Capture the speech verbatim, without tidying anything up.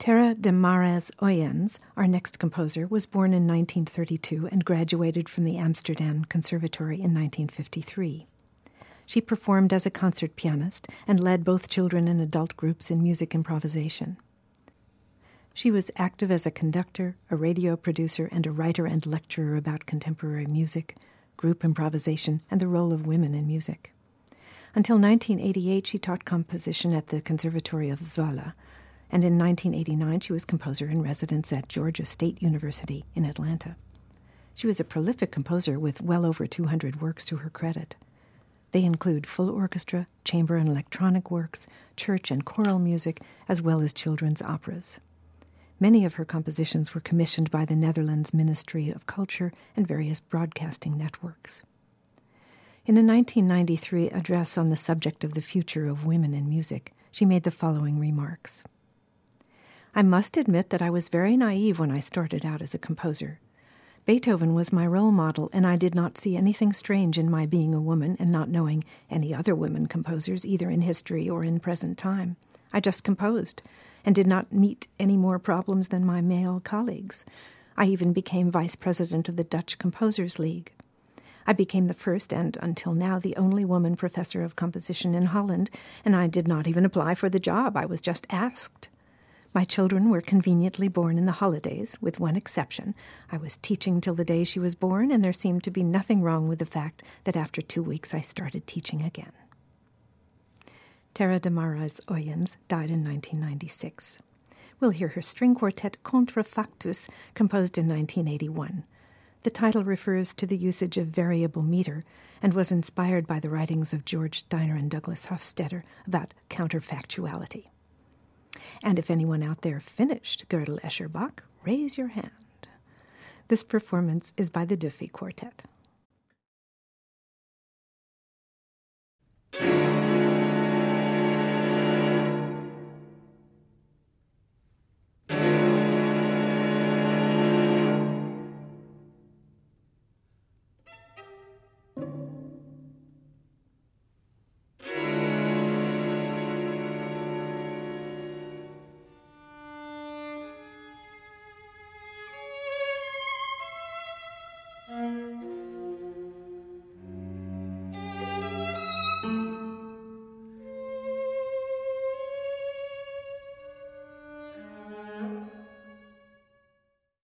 Tara de Marais Oyens, our next composer, was born in nineteen thirty-two and graduated from the Amsterdam Conservatory in nineteen fifty-three. She performed as a concert pianist and led both children and adult groups in music improvisation. She was active as a conductor, a radio producer, and a writer and lecturer about contemporary music, group improvisation, and the role of women in music. Until nineteen eighty-eight, she taught composition at the Conservatory of Zwolle, and in nineteen eighty-nine she was composer in residence at Georgia State University in Atlanta. She was a prolific composer with well over two hundred works to her credit. They include full orchestra, chamber and electronic works, church and choral music, as well as children's operas. Many of her compositions were commissioned by the Netherlands Ministry of Culture and various broadcasting networks. In a nineteen ninety-three address on the subject of the future of women in music, she made the following remarks. I must admit that I was very naive when I started out as a composer. Beethoven was my role model, and I did not see anything strange in my being a woman and not knowing any other women composers, either in history or in present time. I just composed, and did not meet any more problems than my male colleagues. I even became vice president of the Dutch Composers League. I became the first and, until now, the only woman professor of composition in Holland, and I did not even apply for the job. I was just asked. My children were conveniently born in the holidays, with one exception. I was teaching till the day she was born, and there seemed to be nothing wrong with the fact that after two weeks I started teaching again. Tara de Marais Oyens died in nineteen ninety-six. We'll hear her string quartet Contrafactus, composed in nineteen eighty-one. The title refers to the usage of variable meter and was inspired by the writings of George Steiner and Douglas Hofstadter about counterfactuality. And if anyone out there finished Gödel Escher Bach, raise your hand. This performance is by the Dufy Quartet.